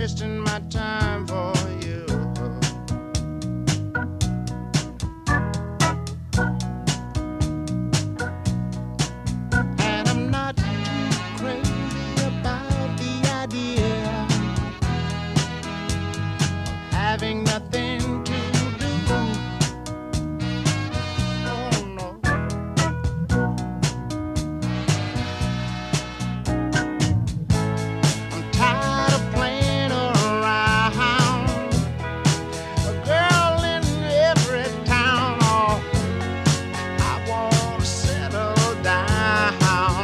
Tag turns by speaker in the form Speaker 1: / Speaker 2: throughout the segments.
Speaker 1: wasting my time for you. And I'm not too crazy about the idea of having nothing to do. Oh no. I'm tired of playing around. A girl in every town. Oh, I wanna settle down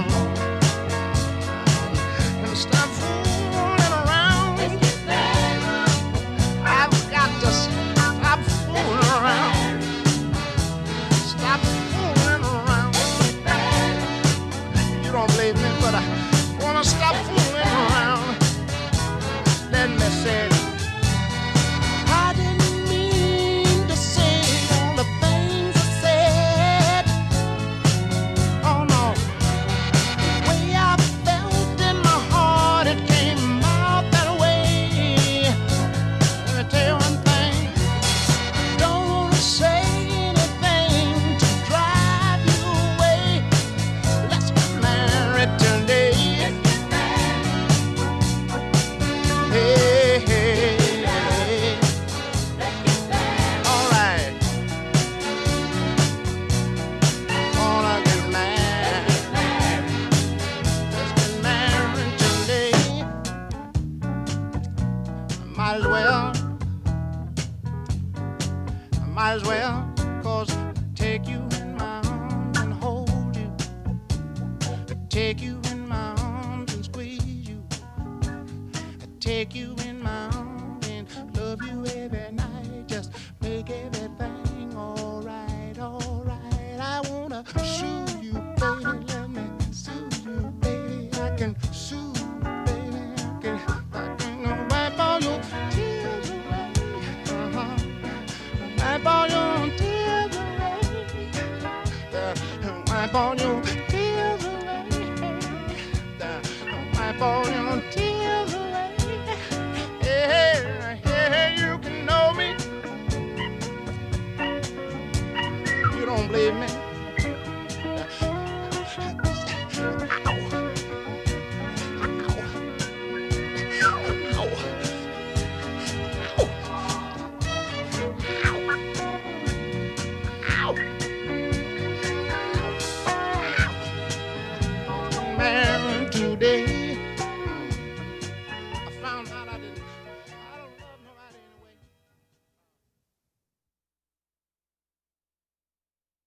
Speaker 1: and stop fooling around. I've got to stop fooling around. Stop fooling around. You don't believe me, but I wanna stop fooling around. Let me say, I didn't mean to say all the things I said. Oh no, the way I felt in my heart, it came out that way. Let me tell you one thing, don't wanna say anything to drive you away. Let's get married today. Hey, hey, hey. All right. Wanna get married. Let's get married today. Might as well, 'cause take you in my arms and hold you. Take you in my arms and squeeze you. Take you in my arms and love you every night. Just make everything all right, all right. I wanna soothe you, baby. Let me soothe you, baby. I can soothe you, baby. I can wipe all your tears away. Wipe all your tears away. Wipe all your tears away. Wipe all your tears away. Hey, hey, you can know me. You don't believe me? Married today.